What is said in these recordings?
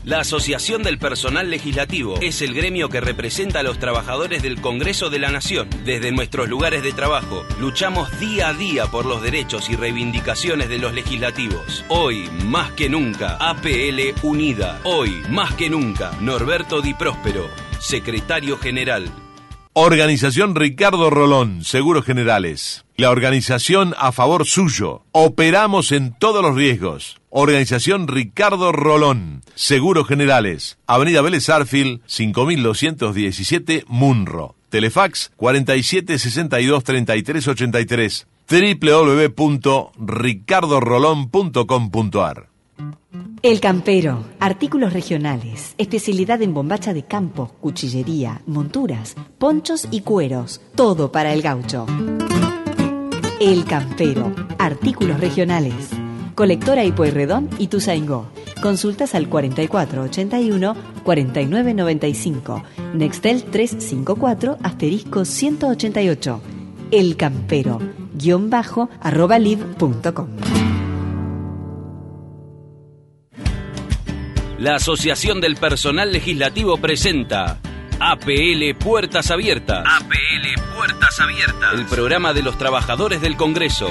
La Asociación del Personal Legislativo es el gremio que representa a los trabajadores del Congreso de la Nación. Desde nuestros lugares de trabajo, luchamos día a día por los derechos y reivindicaciones de los legislativos. Hoy, más que nunca, APL unida. Hoy, más que nunca, Norberto Di Próspero, secretario general. Organización Ricardo Rolón, Seguros Generales. La organización a favor suyo. Operamos en todos los riesgos. Organización Ricardo Rolón, Seguros Generales. Avenida Vélez Arfield, 5217, Munro. Telefax 47623383. www.ricardorolón.com.ar. El Campero, artículos regionales, especialidad en bombacha de campo, cuchillería, monturas, ponchos y cueros, todo para el gaucho. El Campero, artículos regionales, Colectora y Pueyrredón y Ituzaingó. Consultas al 4481-4995, Nextel 354 *188. El Campero, _live.com. La Asociación del Personal Legislativo presenta APL Puertas Abiertas. APL Puertas Abiertas. El programa de los trabajadores del Congreso.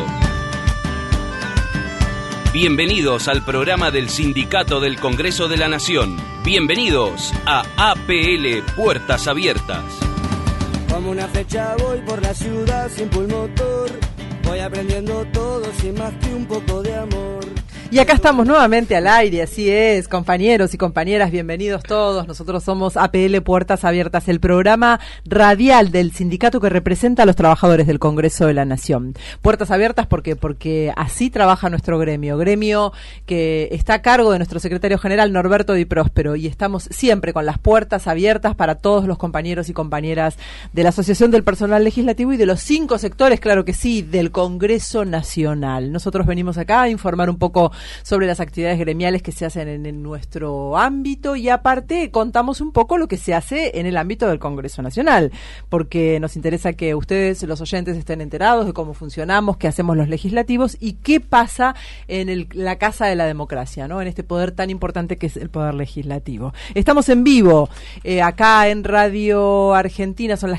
Bienvenidos al programa del Sindicato del Congreso de la Nación. Bienvenidos a APL Puertas Abiertas. Como una flecha voy por la ciudad sin pulmotor. Voy aprendiendo todo sin más que un poco de amor. Y acá estamos nuevamente al aire, así es, compañeros y compañeras, bienvenidos todos. Nosotros somos APL Puertas Abiertas, el programa radial del sindicato que representa a los trabajadores del Congreso de la Nación. Puertas Abiertas porque así trabaja nuestro gremio que está a cargo de nuestro secretario general Norberto Di Próspero, y estamos siempre con las puertas abiertas para todos los compañeros y compañeras de la Asociación del Personal Legislativo y de los 5 sectores, claro que sí, del Congreso Nacional. Nosotros venimos acá a informar un poco sobre las actividades gremiales que se hacen en nuestro ámbito, y aparte contamos un poco lo que se hace en el ámbito del Congreso Nacional, porque nos interesa que ustedes, los oyentes, estén enterados de cómo funcionamos, qué hacemos los legislativos y qué pasa en la Casa de la Democracia, ¿no? En este poder tan importante que es el poder legislativo. Estamos en vivo acá en Radio Argentina, son las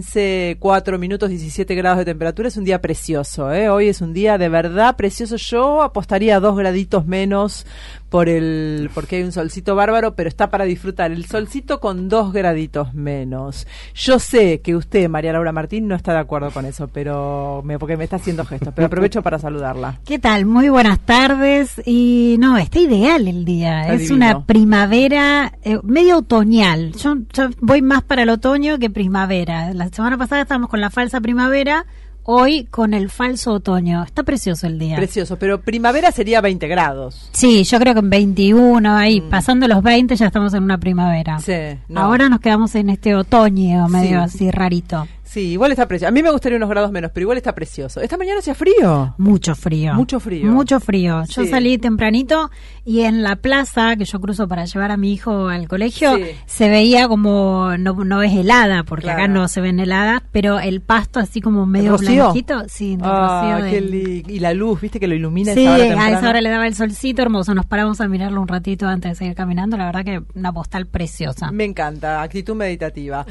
15:04 minutos, 17 grados de temperatura. Es un día precioso, hoy es un día de verdad precioso. Yo apostaría a 2 graditos menos porque hay un solcito bárbaro, pero está para disfrutar el solcito con 2 graditos menos. Yo sé que usted, María Laura Martín, no está de acuerdo con eso, porque me está haciendo gestos, pero aprovecho para saludarla. ¿Qué tal? Muy buenas tardes. Y no, está ideal el día. Está divino. Una primavera medio otoñal. Yo voy más para el otoño que primavera. La semana pasada estábamos con la falsa primavera. Hoy con el falso otoño. Está precioso el día. Precioso, pero primavera sería 20 grados. Sí, yo creo que en 21, ahí, pasando los 20 ya estamos en una primavera. Sí. No. Ahora nos quedamos en este otoño medio así rarito. Sí, igual está precioso. A mí me gustaría unos grados menos, pero igual está precioso. ¿Esta mañana hacía frío? Mucho frío. Mucho frío. Mucho frío. Yo salí tempranito y en la plaza que yo cruzo para llevar a mi hijo al colegio, se veía como, no es helada, porque acá no se ven heladas, pero el pasto así como medio blanquito. Sí, rocío. Y la luz, viste que lo ilumina. Sí, a esa hora le daba el solcito hermoso. Nos paramos a mirarlo un ratito antes de seguir caminando. La verdad que una postal preciosa. Me encanta, actitud meditativa.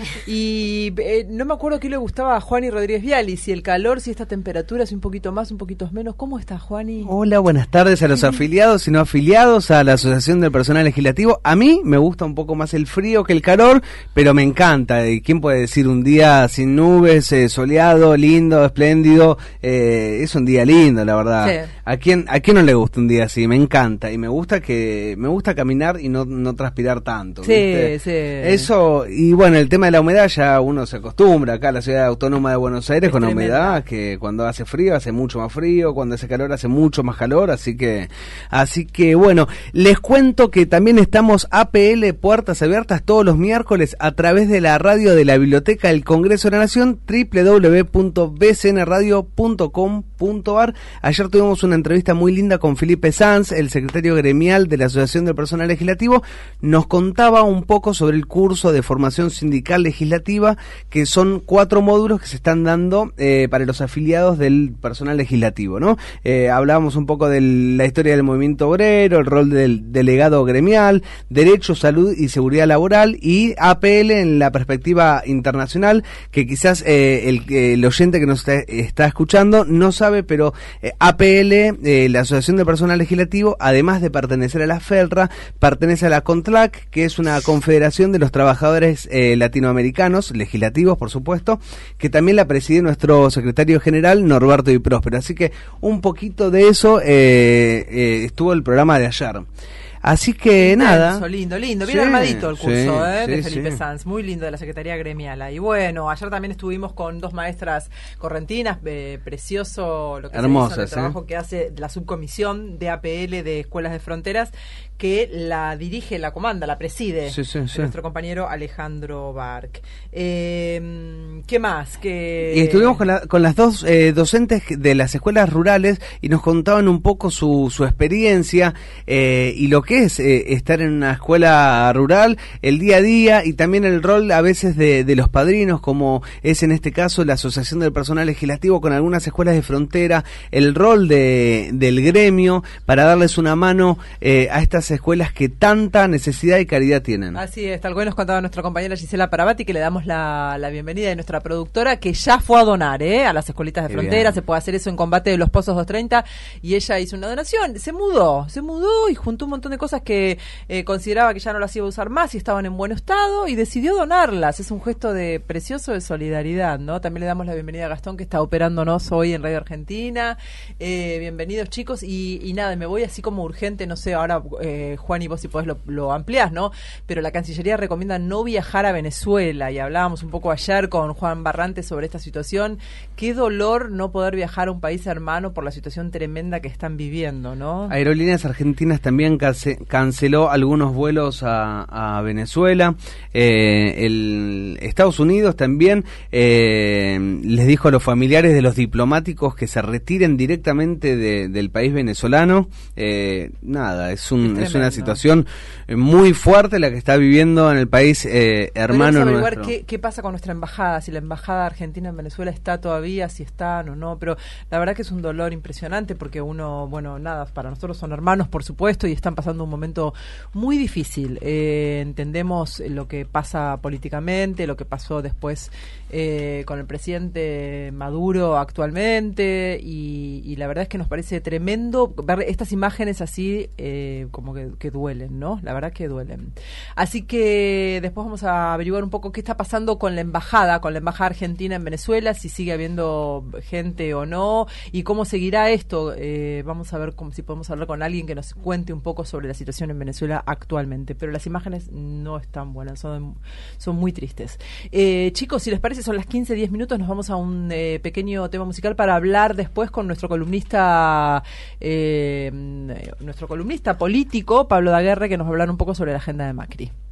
Y no me acuerdo qué le gustaba a Juani Rodríguez Viali, si el calor, si esta temperatura, si un poquito más, un poquito menos. ¿Cómo está, Juani? Hola, buenas tardes a los afiliados y no afiliados a la Asociación del Personal Legislativo. A mí me gusta un poco más el frío que el calor, pero me encanta. ¿Y quién puede decir un día sin nubes, soleado, lindo, espléndido? Es un día lindo, la verdad. Sí. ¿A quién no le gusta un día así? Me encanta, y me gusta caminar y no transpirar tanto. Sí, ¿viste? Sí. Eso, y bueno, el tema de la humedad ya uno se acostumbra. Acá la ciudad autónoma de Buenos Aires con la humedad, que cuando hace frío hace mucho más frío, cuando hace calor hace mucho más calor, así que bueno, les cuento que también estamos APL Puertas Abiertas todos los miércoles a través de la radio de la Biblioteca del Congreso de la Nación, www.bcnradio.com.ar. Ayer tuvimos una entrevista muy linda con Felipe Sanz, el secretario gremial de la Asociación del Personal Legislativo. Nos contaba un poco sobre el curso de formación sindical legislativa, que son 4 módulos que se están dando para los afiliados del personal legislativo, ¿no? Hablábamos un poco de la historia del movimiento obrero, el rol del delegado gremial, derecho, salud y seguridad laboral, y APL en la perspectiva internacional, que quizás el oyente que nos está escuchando no sabe, pero APL, la Asociación de Personal Legislativo, además de pertenecer a la FELRA, pertenece a la CONTLAC, que es una confederación de los trabajadores latinoamericanos, legislativos por supuesto, que también la preside nuestro secretario general Norberto Di Próspero. Así que un poquito de eso estuvo el programa de ayer. Así que nada. Lindo, bien armadito el curso de Felipe Sanz, muy lindo, de la Secretaría Gremial. Y bueno, ayer también estuvimos con 2 maestras correntinas, precioso lo que hermosas, se hizo, el trabajo que hace la subcomisión de APL de Escuelas de Fronteras, que la dirige, la comanda, la preside nuestro compañero Alejandro Barc. ¿Qué más? Y estuvimos con las 2 docentes de las escuelas rurales y nos contaban un poco su experiencia y lo que es estar en una escuela rural, el día a día, y también el rol a veces de los padrinos, como es en este caso la Asociación del Personal Legislativo con algunas escuelas de frontera, el rol del gremio para darles una mano a estas escuelas que tanta necesidad y caridad tienen. Así es, tal cual nos contaba nuestra compañera Gisela Paravati, que le damos la bienvenida de nuestra productora, que ya fue a donar a las escuelitas de frontera. Se puede hacer eso en Combate de los Pozos 230, y ella hizo una donación, se mudó y juntó un montón de cosas que consideraba que ya no las iba a usar más y estaban en buen estado, y decidió donarlas. Es un gesto precioso de solidaridad, ¿no? También le damos la bienvenida a Gastón, que está operándonos hoy en Radio Argentina. Bienvenidos, chicos, y nada, me voy así como urgente, no sé, ahora Juan, y vos si podés lo ampliás, ¿no? Pero la Cancillería recomienda no viajar a Venezuela, y hablábamos un poco ayer con Juan Barrante sobre esta situación. Qué dolor no poder viajar a un país hermano por la situación tremenda que están viviendo, ¿no? Aerolíneas Argentinas también canceló algunos vuelos a Venezuela. Estados Unidos también les dijo a los familiares de los diplomáticos que se retiren directamente del país venezolano. Nada, es una situación muy fuerte la que está viviendo en el país hermano nuestro. ¿Qué pasa con nuestra embajada? Si la embajada argentina en Venezuela está todavía, si están o no, pero la verdad que es un dolor impresionante, porque para nosotros son hermanos, por supuesto, y están pasando un momento muy difícil. Entendemos lo que pasa políticamente, lo que pasó después con el presidente Maduro actualmente, y la verdad es que nos parece tremendo ver estas imágenes así, como que duelen, ¿no? La verdad que duelen. Así que después vamos a averiguar un poco qué está pasando con la embajada argentina en Venezuela, si sigue habiendo gente o no, y cómo seguirá esto. Vamos a ver si podemos hablar con alguien que nos cuente un poco sobre la situación en Venezuela actualmente, pero las imágenes no están buenas, son muy tristes. Chicos, si les parece, son las 15:10 minutos, nos vamos a un pequeño tema musical para hablar después con nuestro columnista político, Pablo Daguerre, que nos va a hablar un poco sobre la agenda de Macri.